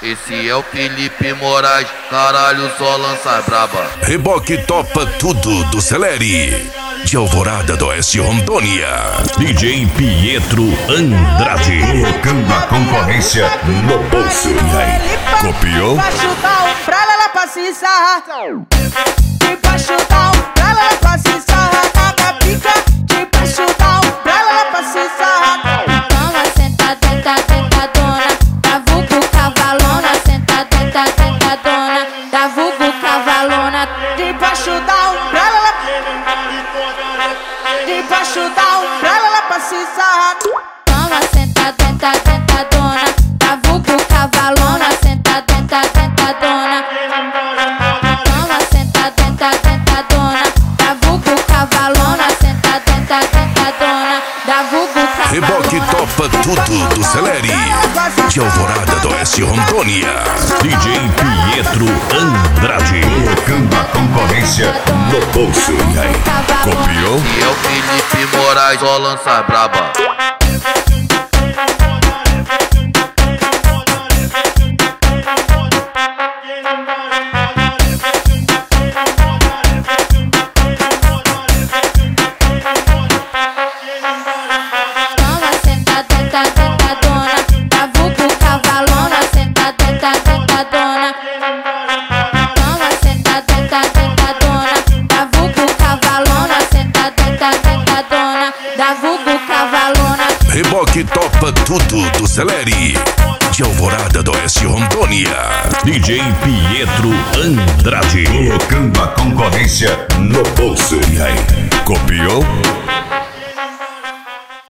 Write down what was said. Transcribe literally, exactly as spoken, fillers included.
Esse é o Felipe Moraes, caralho, só lança braba. Reboque topa tudo do Celeri, de Alvorada do Oeste, Rondônia. D J Pietro Andrade, colocando a concorrência no bolso. E aí, copiou? Debaixo da umbrella ela passa e sarra. Debaixo da umbrella ela passa e sarra. Cada pica, debaixo da umbrella ela passa e sarra. Toma, senta, tenta, tentadona, da vulgo cavalona, senta, tenta, tentadona, da vulgo cavalona. Debaixo da umbrella ela Debaixo da umbrella ela passa e sarra. Toma, senta, tenta, tentadona, da vulgo cavalona, senta, tenta, tentadona. Toma, senta, tenta, tentadona, da vulgo cavalona, senta, tenta, tentadona, da vulgo cavalona. Reboque topa tudo do Celeri, de Alvorada do Oeste, Rondônia. D J Pietro Andrade, colocando a concorrência no bolso. E aí, copiou? E é o Felipe Moraes, só lança braba. Toma, senta, tenta, tentadona, da vulgo cavalona, senta, tenta, tentadona. Toma, senta, tenta, tentadona, da vulgo cavalona, senta, tenta, tentadona, da vulgo cavalona. Reboque topa tudo do Celeri, de Alvorada do Oeste, Rondônia. D J Pietro Andrade, colocando a concorrência no bolso. E aí, copiou?